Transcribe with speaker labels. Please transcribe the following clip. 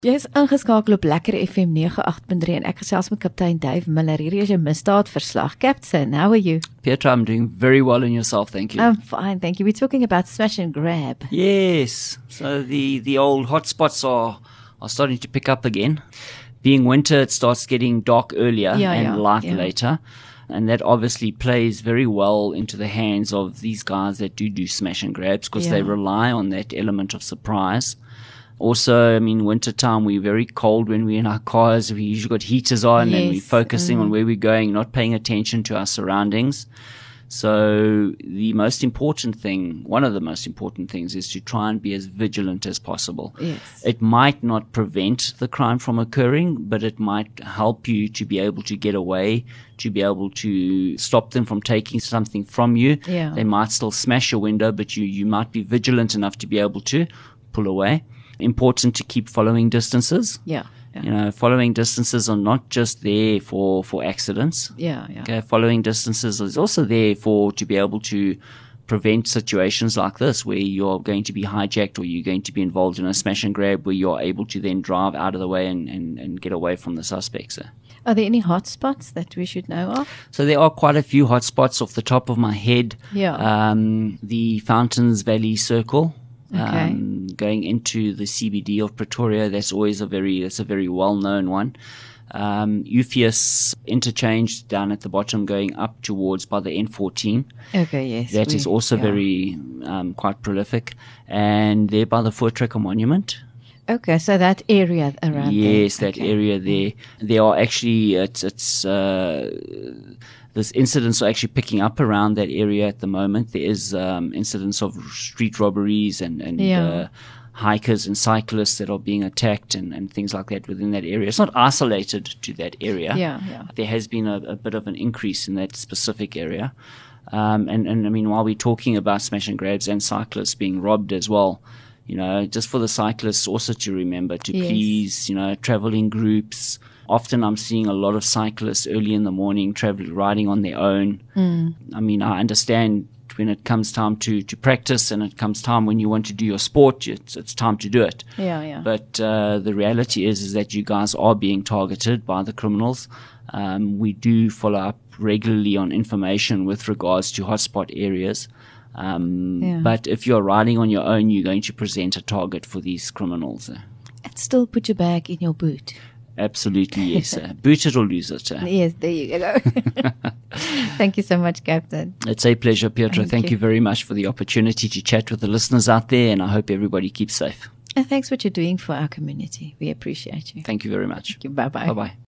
Speaker 1: Jy is ingeskakel op Lekker FM 98.3 en ek gesels met kaptein Dave Miller. Hierdie is jou misdaadverslag. Captain, how are you?
Speaker 2: Petra, I'm doing very well in yourself, thank you.
Speaker 1: I'm fine, thank you. We're talking about smash and grab.
Speaker 2: Yes, so the old hotspots are starting to pick up again. Being winter, it starts getting dark earlier light later. And that obviously plays very well into the hands of these guys that do smash and grabs because they rely on that element of surprise. Also, I mean, wintertime, we're very cold when we're in our cars. We usually got heaters on and we're focusing on where we're going, not paying attention to our surroundings. So the most important thing, one of the most important things is to try and be as vigilant as possible.
Speaker 1: Yes.
Speaker 2: It might not prevent the crime from occurring, but it might help you to be able to get away, to be able to stop them from taking something from you.
Speaker 1: Yeah.
Speaker 2: They might still smash your window, but you might be vigilant enough to be able to pull away. Important to keep following distances.
Speaker 1: Yeah.
Speaker 2: You know, following distances are not just there for accidents.
Speaker 1: Yeah.
Speaker 2: Okay, following distances is also there to be able to prevent situations like this where you're going to be hijacked or you're going to be involved in a smash and grab where you're able to then drive out of the way and get away from the suspects.
Speaker 1: Are there any hot spots that we should know of?
Speaker 2: So there are quite a few hot spots off the top of my head.
Speaker 1: Yeah.
Speaker 2: The Fountains Valley Circle.
Speaker 1: Okay.
Speaker 2: Going into the CBD of Pretoria, that's a very well-known one. Eupheus interchange down at the bottom going up towards by the N14.
Speaker 1: Okay, yes.
Speaker 2: That is also very quite prolific. And there by the Voortrekker Monument.
Speaker 1: Okay, so that area around there.
Speaker 2: Yes, that area there. There are actually, this incidents are actually picking up around that area at the moment. There is incidents of street robberies and hikers and cyclists that are being attacked and things like that within that area. It's not isolated to that area.
Speaker 1: Yeah.
Speaker 2: There has been a bit of an increase in that specific area. And I mean, while we're talking about smash and grabs and cyclists being robbed as well, you know, just for the cyclists also to remember to please, you know, travel in groups. Often I'm seeing a lot of cyclists early in the morning riding on their own. I mean, I understand when it comes time to practice and it comes time when you want to do your sport, it's time to do it.
Speaker 1: Yeah.
Speaker 2: But the reality is that you guys are being targeted by the criminals. We do follow up regularly on information with regards to hotspot areas. But if you're riding on your own, you're going to present a target for these criminals.
Speaker 1: And still put your bag in your boot.
Speaker 2: Absolutely, yes. Boot it or lose it.
Speaker 1: Yes, there you go. Thank you so much, Captain.
Speaker 2: It's a pleasure, Petra. Thank you very much for the opportunity to chat with the listeners out there, and I hope everybody keeps safe.
Speaker 1: And thanks for what you're doing for our community. We appreciate you.
Speaker 2: Thank you very much.
Speaker 1: Thank you. Bye-bye.
Speaker 2: Bye-bye.